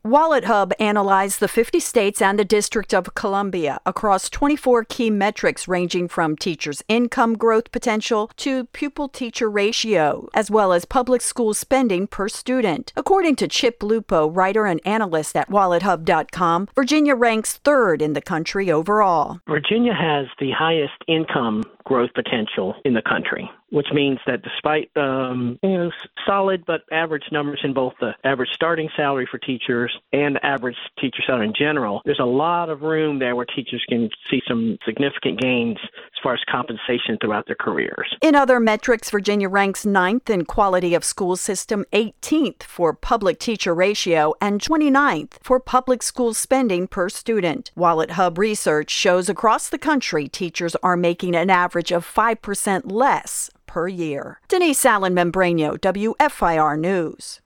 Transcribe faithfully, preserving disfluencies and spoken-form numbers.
WalletHub analyzed the fifty states and the District of Columbia across twenty-four key metrics ranging from teachers' income growth potential to pupil-teacher ratio, as well as public school spending per student. According to Chip Lupo, writer and analyst at wallet hub dot com, Virginia ranks third in the country overall. Virginia has the highest income growth potential in the country, which means that despite um, you know, solid but average numbers in both the average starting salary for teachers and average teacher salary in general, there's a lot of room there where teachers can see some significant gains as far as compensation throughout their careers. In other metrics, Virginia ranks ninth in quality of school system, eighteenth for public teacher ratio, and twenty-ninth for public school spending per student. WalletHub research shows across the country teachers are making an average of five percent less per year. Denise Allen Membranio, W F I R News.